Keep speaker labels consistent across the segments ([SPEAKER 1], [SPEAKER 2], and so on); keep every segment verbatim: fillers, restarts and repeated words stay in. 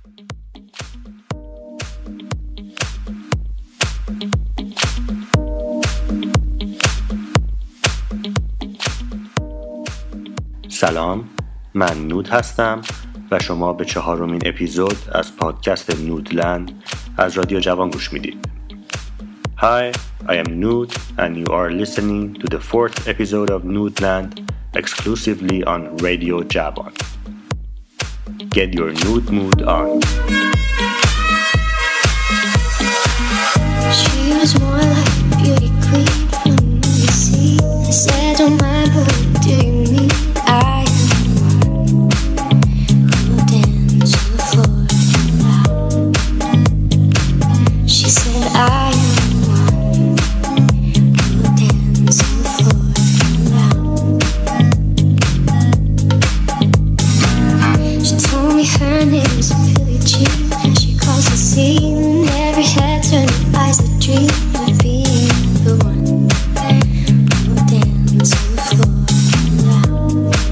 [SPEAKER 1] سلام، من نود هستم و شما به چهارمین اپیزود از پادکست نودلند از رادیو جوان گوش میدید. Hi, I am Nud and you are listening to the fourth episode of Nudland exclusively on Radio Javan. Get your Nud mood on.
[SPEAKER 2] She was more like a beauty queen from the sea. I said, don't mind, but do you mean I am who will dance on the floor loud? She said, I am who will dance on the floor loud. She told me her name was Billie Jean, and she calls the scene. And every head turned to eyes that dream of being the one who will dance on the floor loud.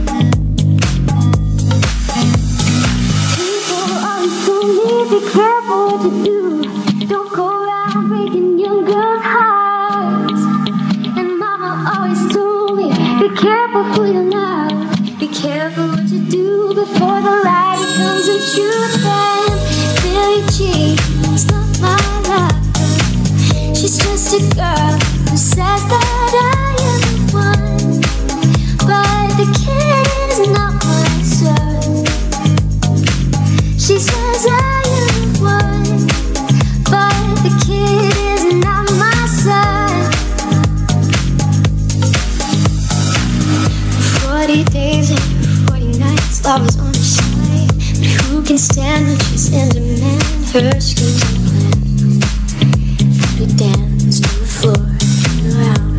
[SPEAKER 2] People always told me, be careful what you do. Don't go around breaking young girls' hearts. And Mama always told me, be careful who you love. Be careful what you do before the light comes and truth. And Billie Jean is not my lover. She's just a girl who says that I am the one. But the kid is not my son. She says I am the one. But the kid is not my son. For forty days and for forty nights, love is on her side. But who can stand when she's in demand? Her schemes and plans to dance to the floor and around.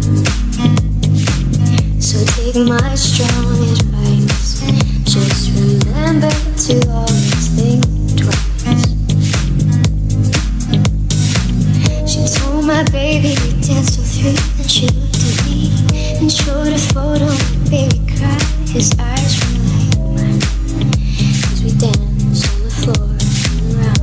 [SPEAKER 2] So take my strongest advice. Just remember to always think twice. She told my baby we danced till three. Then she looked at me and showed a photo. My baby cried, his eyes were like mine, as we danced on the floor and around.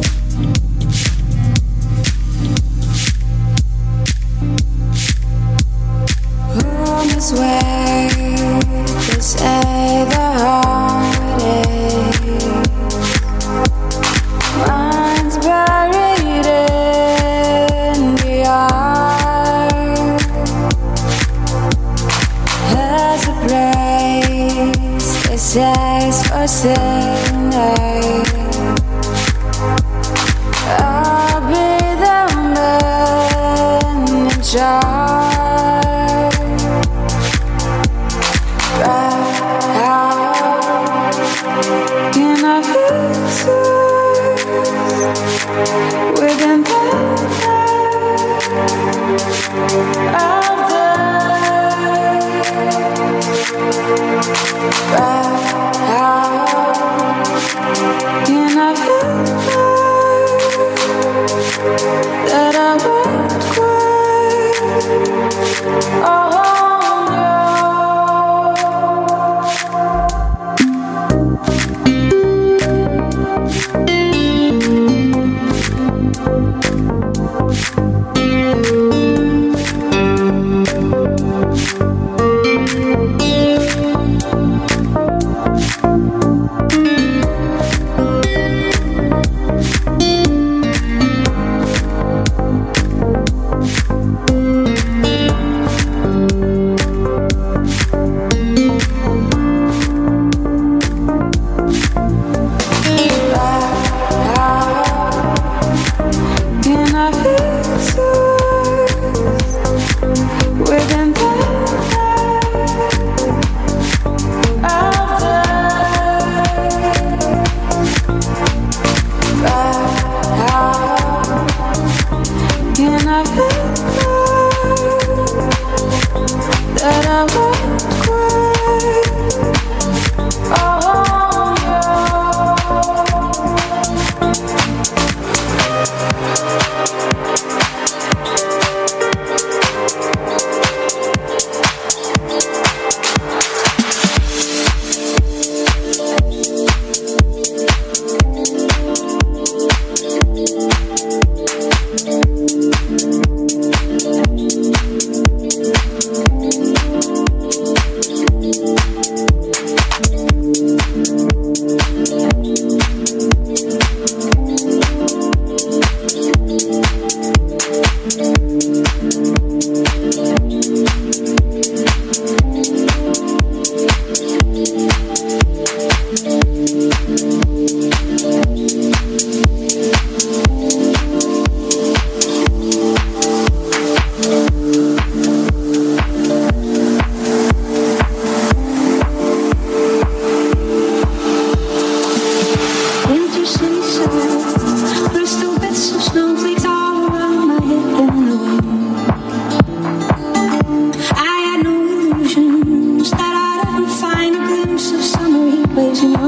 [SPEAKER 2] Rumors where they say the heart aches once buried in the earth has a place they say is for sinners. I'll be the man in charge. How can I fix it within the night of the how can I fix it that I won't cry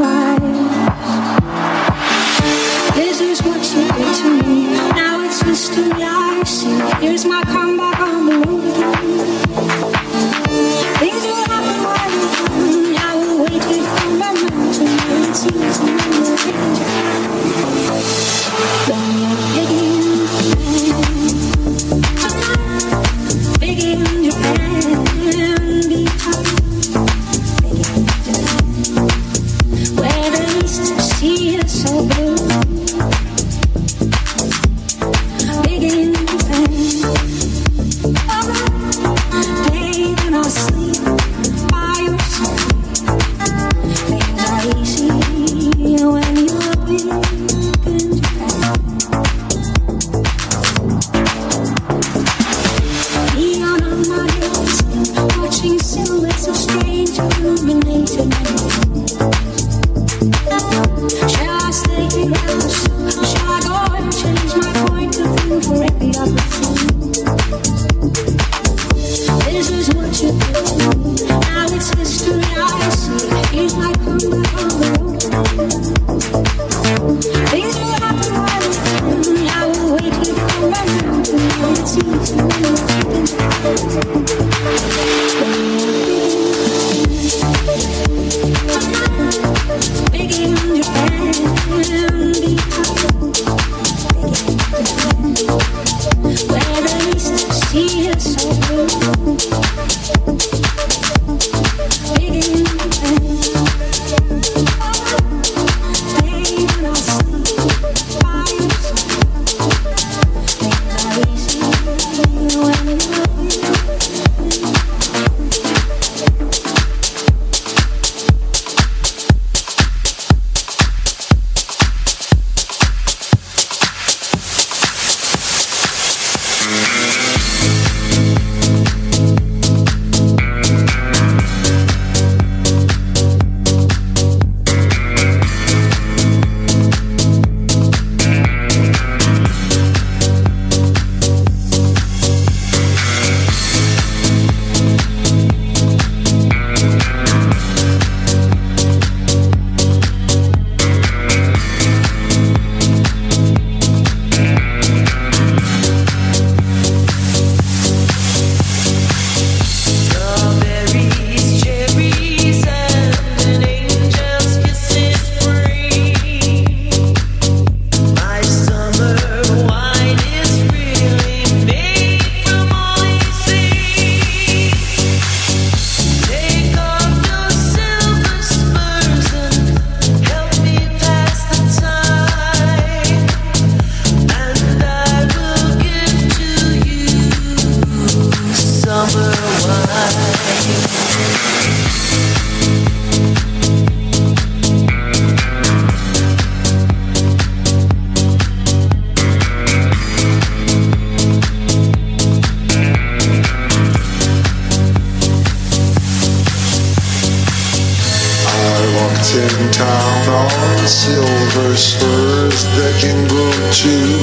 [SPEAKER 2] This is what you did to me. Now it's history I see. Here's my comeback on the road again. Things will happen while you're gone. I will wait here for my mountain. It's easy when you're change. When you're digging, big in Japan, be tough. Where the east sea is so blue. Big in Japan. Day when I sleep by your side. Things are easy when you're big in Japan. Neon on my hills, watching silhouettes of strange illuminated night. Shall I stay here? Shall I go and change my point of view for every other thing? This is what you did to me. Now it's history I see. Here's my comeback on the road. Things will happen while we're gone. I will wait here for my mountain. It's easy when you're thinking. Big in Japan, be tough. Where the east sea is so blue. Big in Japan. Day when I sleep by your side. Things are easy when you're
[SPEAKER 3] in town on silver spurs that jingle too.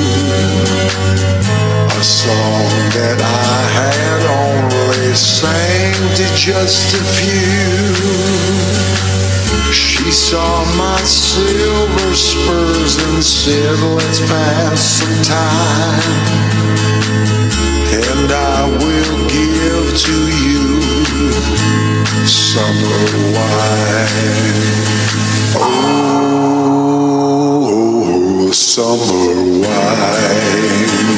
[SPEAKER 3] A song that I had only sang to just a few. She saw my silver spurs and said, let's pass some time, and I will give to you summer wine. Oh, summer wine.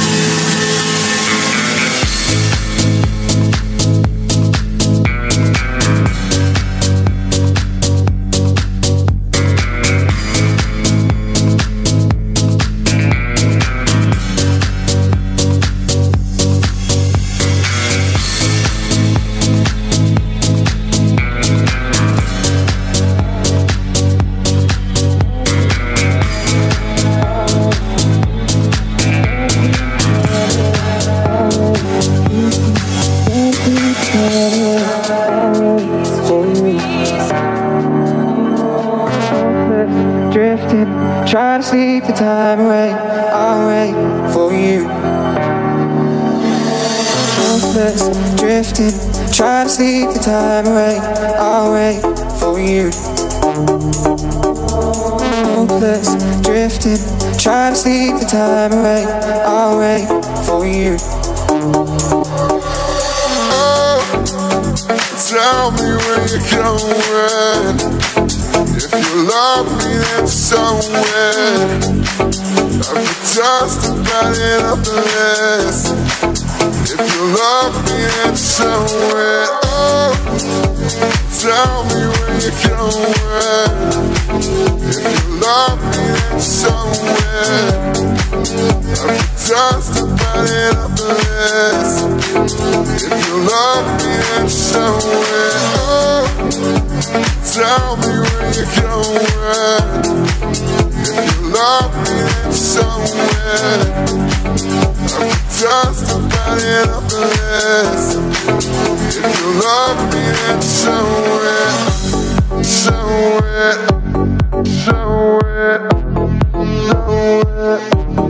[SPEAKER 4] Try to sleep the time away, I'll wait for you. Hopeless, drifting, try to sleep the time away, I'll wait for you. Hopeless, drifting, trying to sleep the time away. I'll wait for you.
[SPEAKER 3] Oh, tell me where you're going. If you love me, then somewhere I could just about it up the list. If you love me, then somewhere. Oh, tell me where you're going. If you love me, then somewhere I could just about it up the list. If you love me, then somewhere. Oh, tell me where you're going. If you love me, then somewhere I could just about it up the list. If you love me, then somewhere, somewhere, somewhere, somewhere.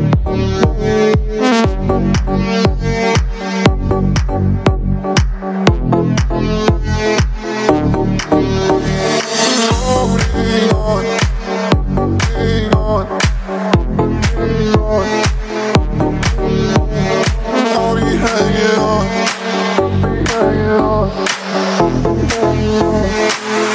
[SPEAKER 3] Holding on, hang on, hang on. Oh, you hanging on, hanging on, hanging on.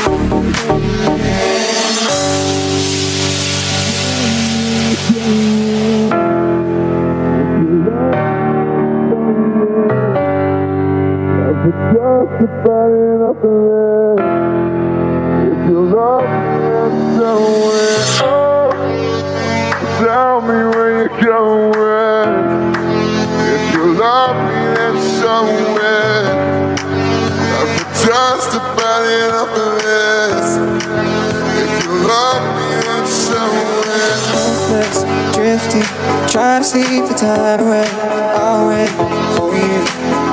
[SPEAKER 3] Just about it up the list. If you love me, then somewhere. Oh, tell me where you're going. If you love me, then somewhere I could just about it up the list. If you love me, then somewhere.
[SPEAKER 4] Hopeless, drifting, trying to sleep the time away. I'll wait for you.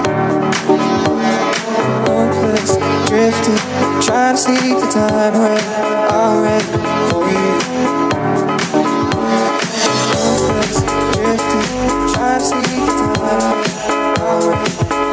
[SPEAKER 4] Hopeless, drifting, trying to sleep the time away. I'll wait for you. Hopeless, drifting, trying to sleep the time away. I'll wait for you.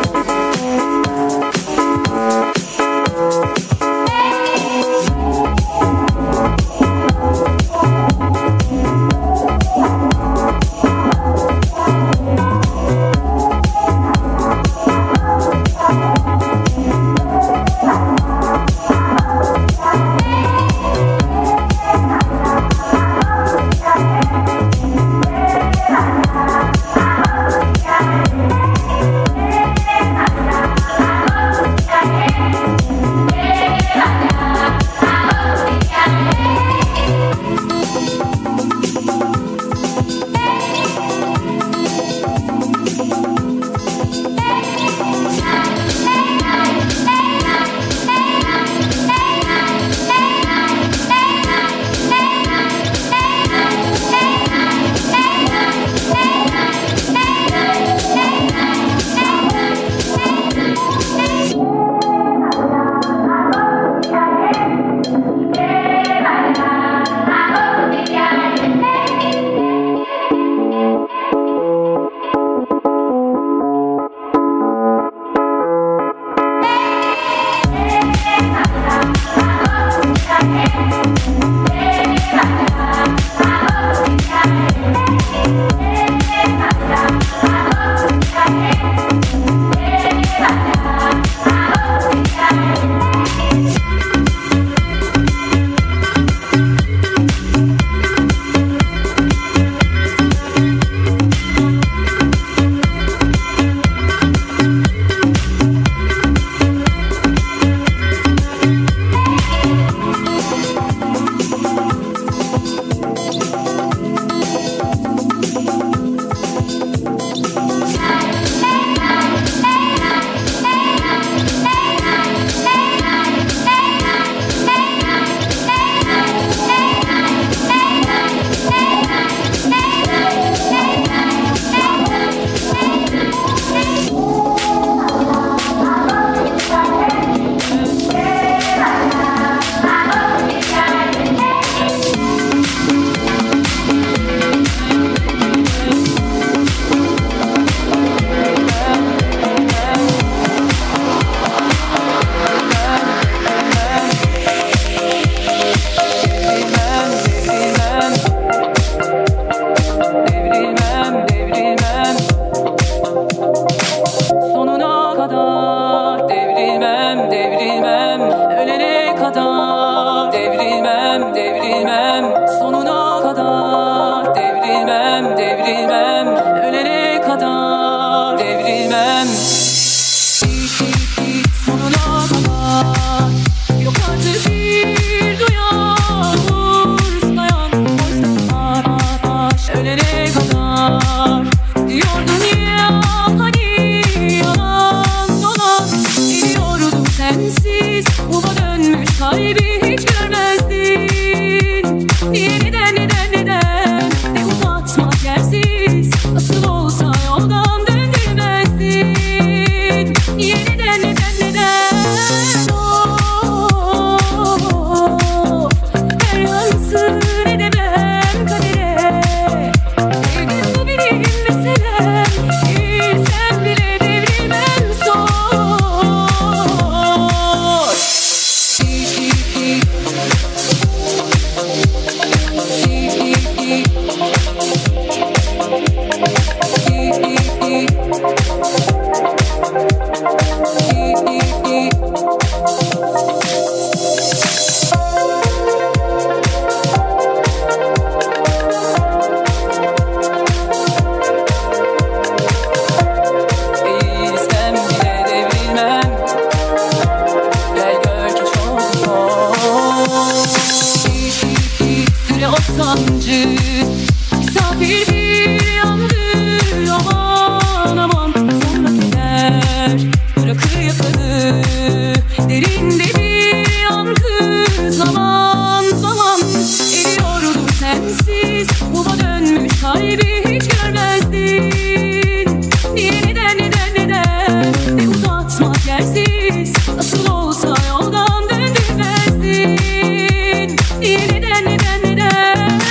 [SPEAKER 5] o sancı. Misafir bir yandı, aman aman. Sonra gider, bırakır yakanı. Derinde bir yankı, zaman zaman. Eriyordu sensiz, baba dönmüş kalbi hiç görmezdin. Niye, neden, neden, neden? Ne uzatmak yersiz, nasıl olsa yoldan döndürmezdin. Niye, neden, neden, neden?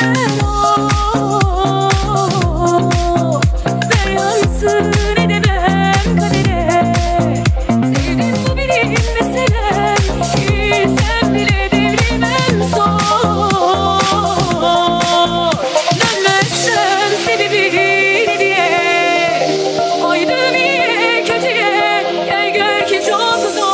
[SPEAKER 5] Oh, ver yansın edemem kadere. Sevdim bu benim meselem, bilsem bile devrimem zor. Dönmezsem sebebi ne diye, aydım iyiye kötüye, gel gör ki çok zor.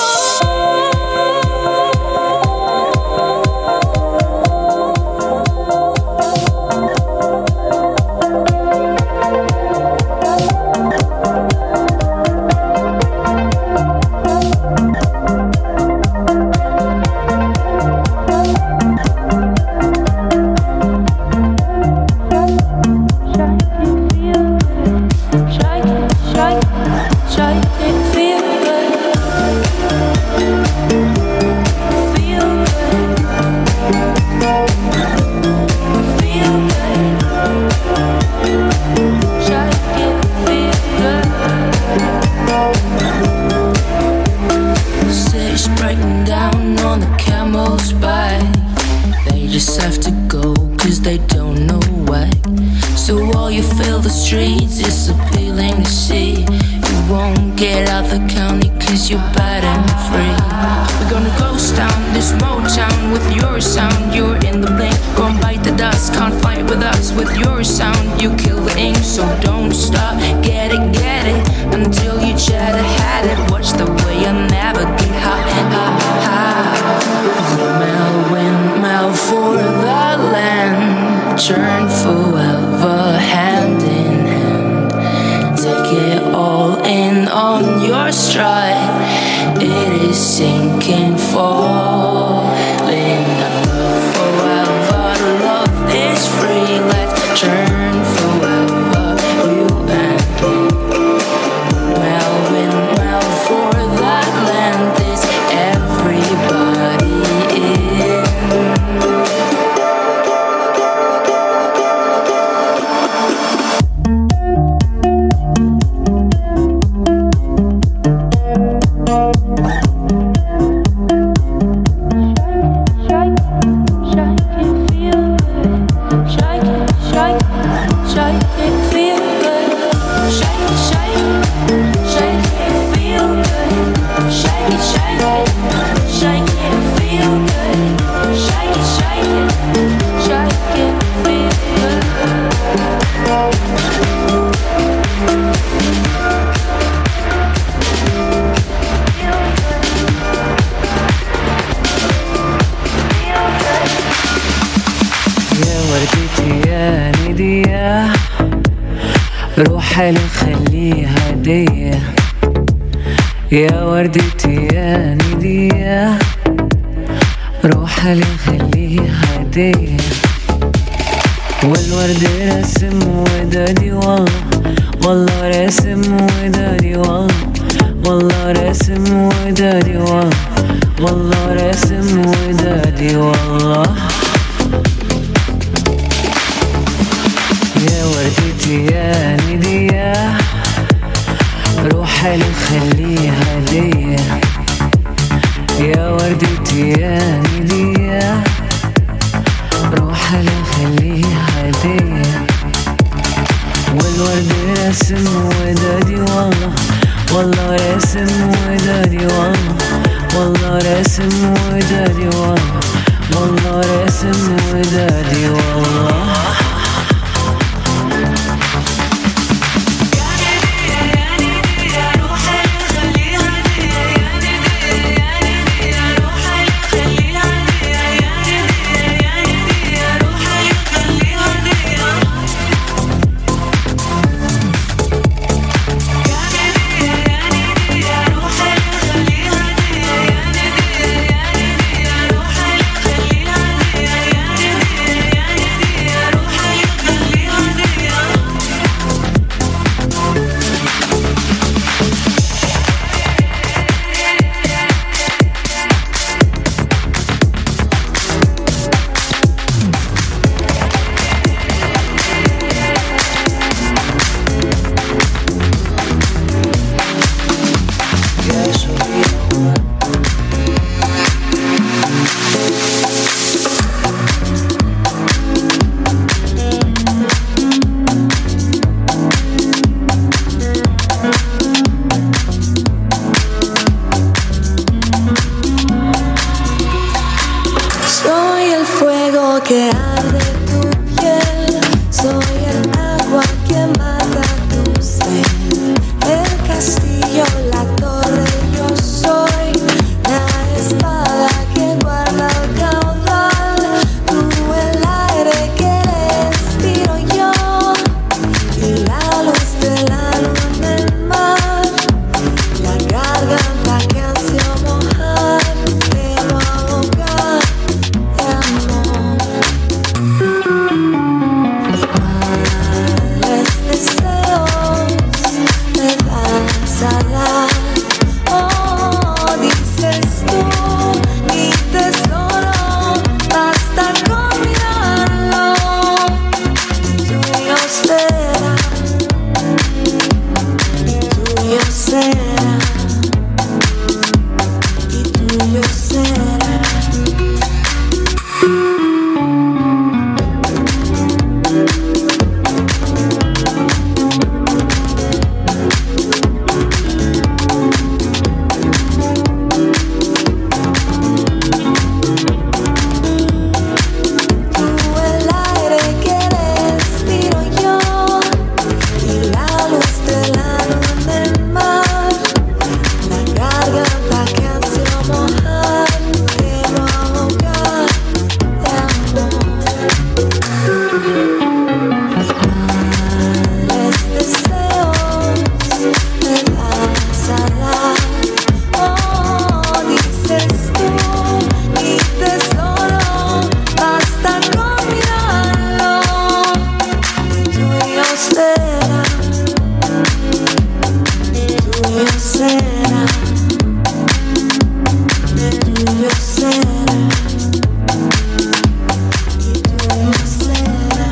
[SPEAKER 5] Six breaking down on the camel's back. They just have to go cause they don't know why. So while you fill the streets, it's appealing to see. You won't get out the county cause you're bad and free. We're gonna ghost down this Motown with your sound. You're in the blink, gon' bite the dust. Can't fight with us with your sound. You kill the ink, so don't stop. Get it, get it, until you try to hide it. Watch the way I navigate, ha, ha, ha. Windmill, windmill for the land. Turn forever hand in hand. Take it all in on your stride. It is sinking, falling. Love forever, love is free. Let's turn forever, you and me. Windmill, windmill for that land. Is everybody in?
[SPEAKER 6] روحي نخليها هدية يا وردتي يا ندية. روحي نخليها هدية والورد رسم ودادي والله والله رسم ودادي والله والله رسم ودادي والله والله رسم ودادي والله. يا وردتي يا ندية روحي نخليها هدية يا وردتي يا ندية. روحي نخليها هدية والورد رسم ودادي والله والله رسم ودادي والله والله رسم ودادي والله والله رسم ودادي والله.
[SPEAKER 5] Yeah.
[SPEAKER 7] que arde tu piel, soy el agua que mata tu sed, el castillo, la torre, yo soy la espada que guarda el caudal, tú el aire que respiro yo y la luz de la luna en el mar, la garganta que ansio mojar, pero ahogar de amor. ¿Cuáles deseos me vas a dar? Oh, dices tú, mi tesoro, basta con mirarlo, tuyo será, tuyo será, y tuyo será. Tú el aire que respiro yo y la luz de la luna en el mar, la garganta que ansio mojar, pero ahogar de amor. ¿Cuáles deseos me vas a dar? Oh, dices tú, mi tesoro, basta con mirarlo, tuyo será, tuyo será, tuyo será, y tuyo será.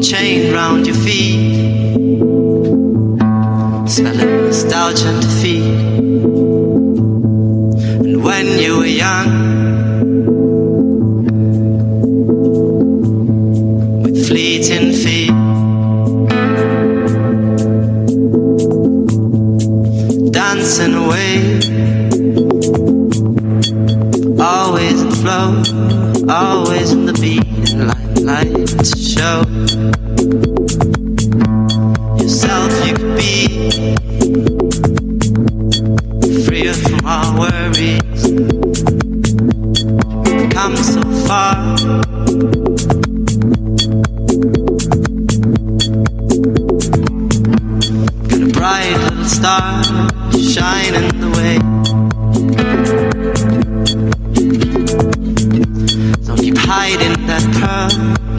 [SPEAKER 8] chain round your feet, smelling nostalgia and defeat. And when you were young, with fleeting feet, dancing away, always in flow, always in the beat, and limelight to show yourself you could be freer from all worries. Come so far, got a bright little star shining the way. Don't keep hiding that pearl.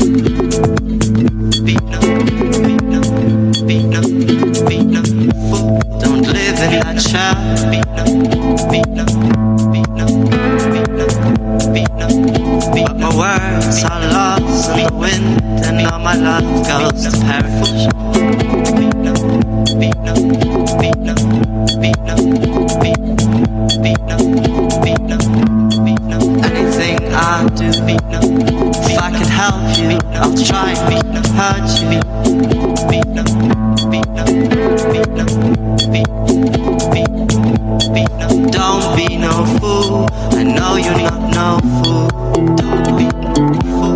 [SPEAKER 8] Beat no, beat no, beat no, beat no, fool. Don't live in that shell. Beat no, beat no, beat no, beat no, beat no, beat no. But my words are lost in the wind, and all my love goes to perish. Beat no, beat no, beat no, beat no, beat, beat no, beat no, beat no. Anything I do, beat no. If I could help you, I'll try and beat no, hurt you. Beat no, beat no, beat no, beat, beat, beat no. Don't be no fool. I know you're not no fool. Don't be no fool.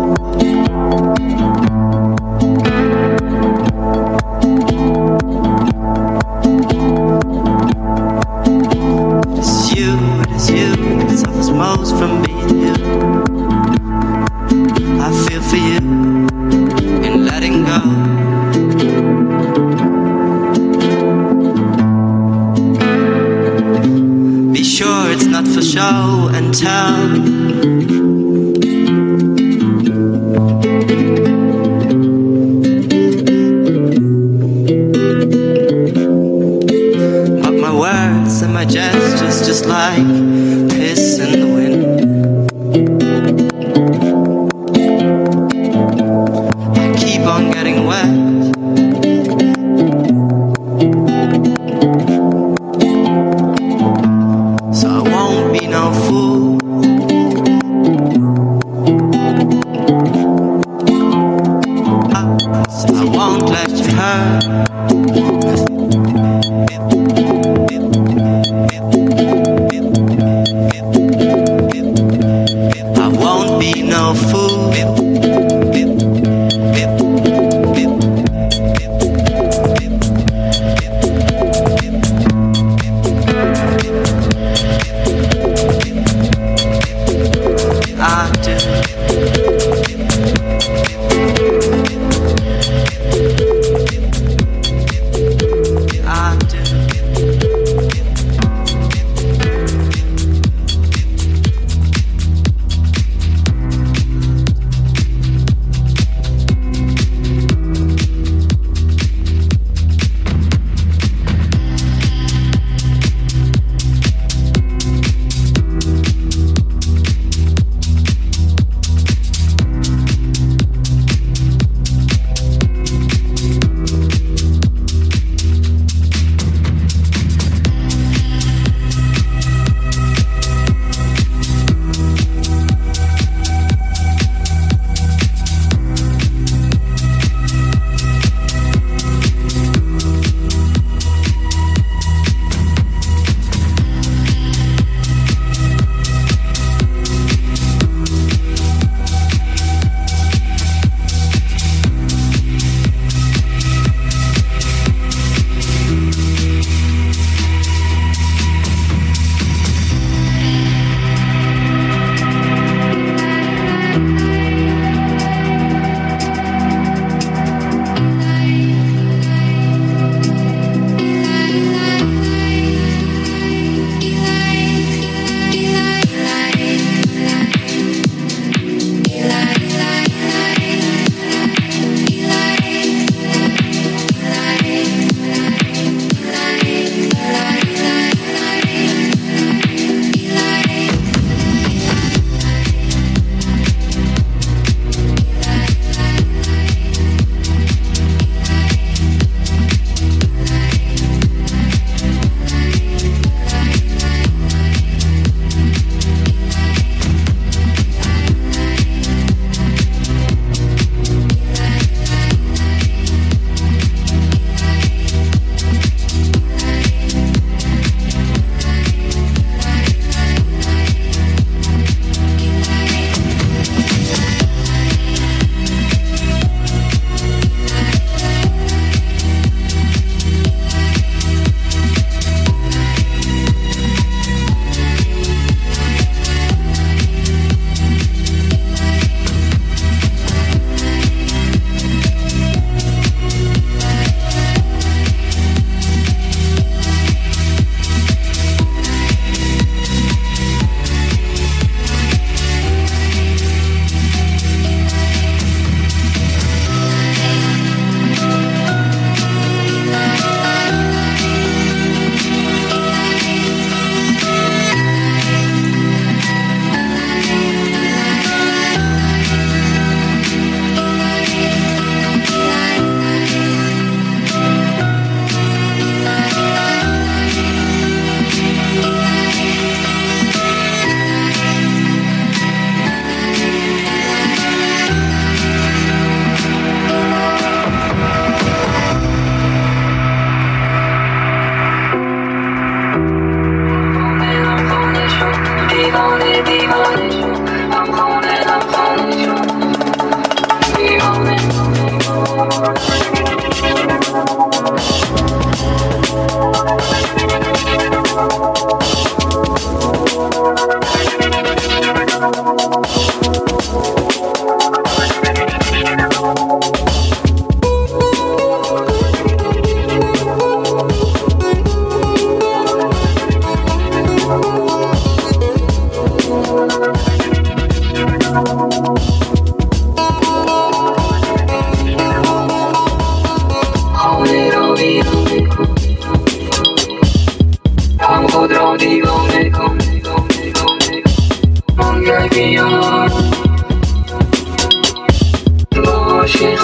[SPEAKER 8] It is you, it is you that suffers most from being you. I feel for you in letting go. Be sure it's not for show and tell. But my words and my gestures just like piss in the wind. I keep on getting wet. So I won't be no fool. So I won't let you hurt. I won't be no fool. I do.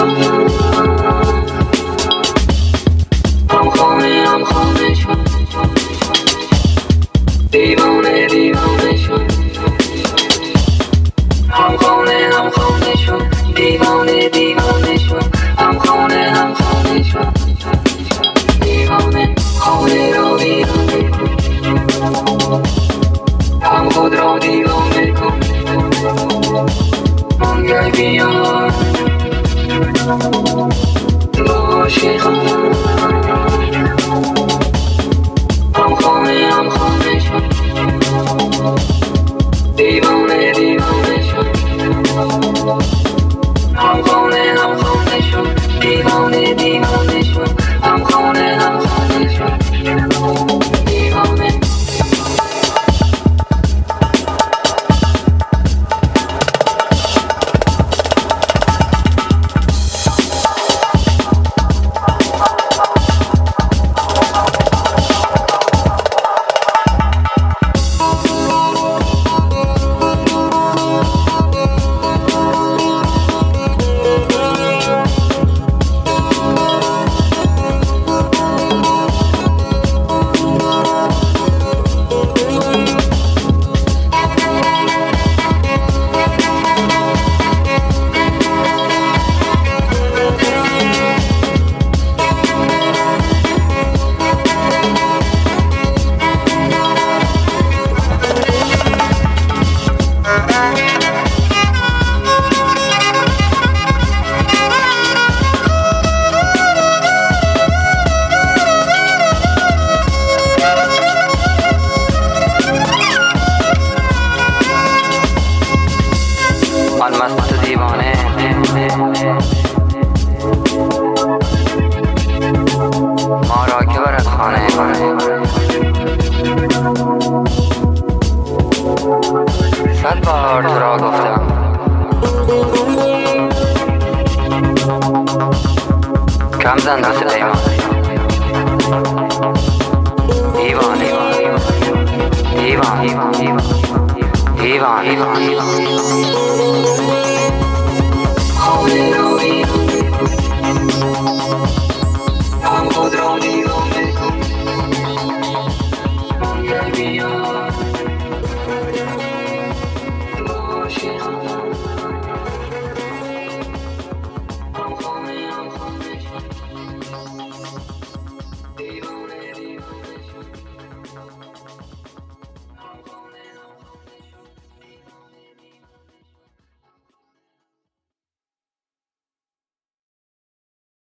[SPEAKER 9] هم خانه هم خانه شد دیوانه دیوانه شد هم خانه هم خانه شد دیوانه دیوانه شد هم خانه هم خانه شد دیوانه خانه را ویرانه کن هم خود را دیوانه کن منگل بیار عاشقان هم خانه هم خانه شد دیوانه دیوانه شد هم خانه هم خانه شد دیوانه دیوانه شد هم خانه هم خانه شد دیوانه صد بار تو را گفتم کم زن دست پیمان دیوان دیوان دیوان دیوان دیوان